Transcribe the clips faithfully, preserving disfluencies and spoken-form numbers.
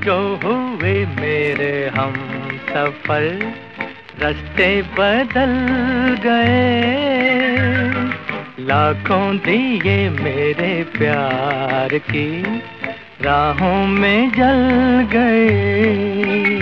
जो हुए मेरे हम सफर, रास्ते बदल गए। लाखों दिए मेरे प्यार की राहों में जल गए।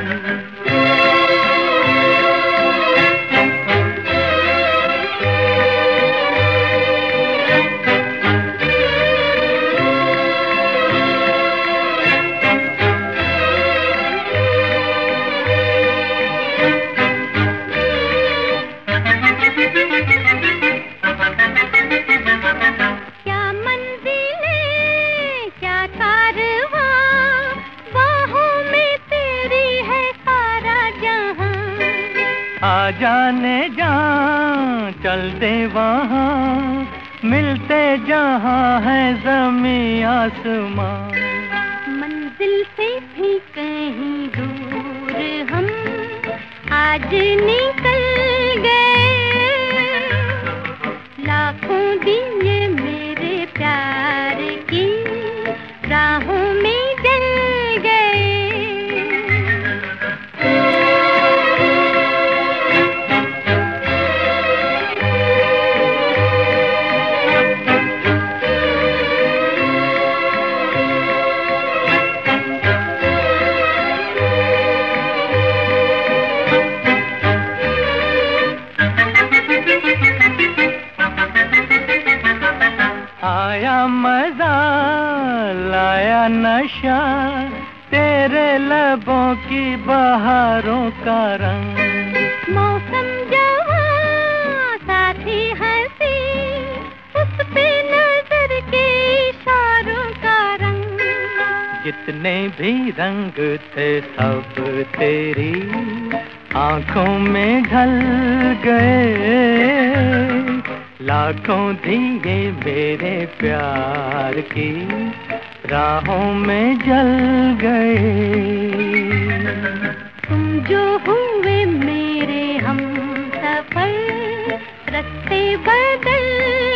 आ जाने जहाँ चल दे वहाँ, मिलते जहाँ है ज़मीं आसमां। मंजिल से भी कहीं दूर हम आज निकल गए। लाखों दिए मेरे प्यार की राहों में जल गए। आया मजा लाया नशा, तेरे लबों की बहारों का रंग। मौसम जवां साथी हंसी, उस पे नजर के इशारों का रंग। जितने भी रंग थे सब तेरी आंखों में ढल गए। लाखों दिए मेरे प्यार की राहों में जल गए। तुम जो हुए मेरे हम सफर, रास्ते बदल